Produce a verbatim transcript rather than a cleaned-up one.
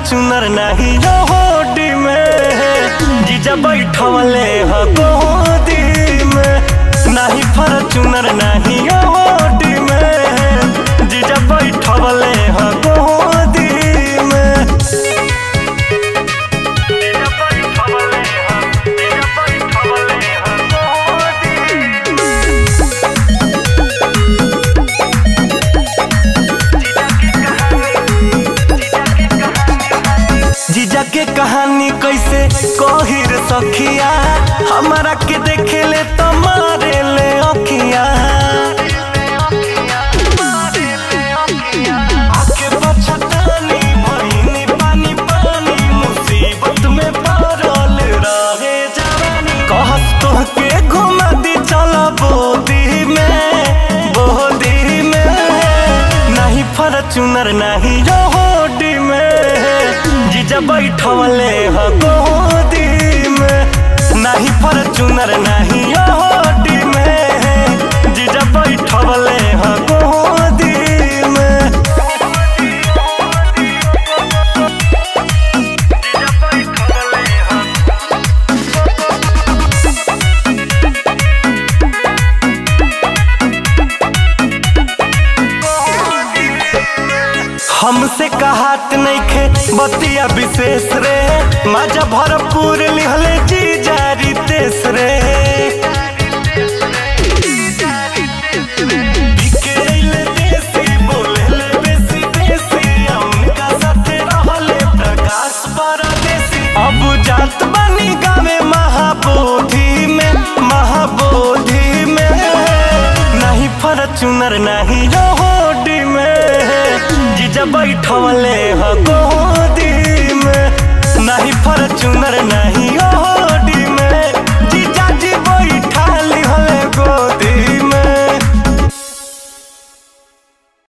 Fortuner नहीं होडी में जीजा बैठवले ह गोदी में। नहीं फॉर्च्यूनर नहीं होडी में जीजा बैठवले ह गोदी में। जीजा के कहानी कैसे कही रे सखिया, हमारा के देखे ले तो मारे ले अखिया। आके पछतानी भइनी पानी पानी, मुसीबत में पड़ल रहे जवानी। कहस तोहके घुमा दी चल बोदी में बोदी में। नहीं फॉर्च्यूनर नहीं होडी में जीजा बैठवले ह गोदी में। नहीं फॉर्च्यूनर नहीं होडी में जीजा बैठवले ह गोदी में। हमसे कहात नइखे बतिया विशेष रे, मजा भरपूर लिहले जीजा रितेश रे। बिकेले देसी बोलेले बेसी बेसी, उनका साथे रहले प्रकाश परदेसी। अब जात बनी गावे महाबोधि में महाबोधि में। नहीं फॉर्च्यूनर नहीं होडी में जीजा बैठवले ह गोदी में। नहीं फॉर्च्यूनर नहीं हो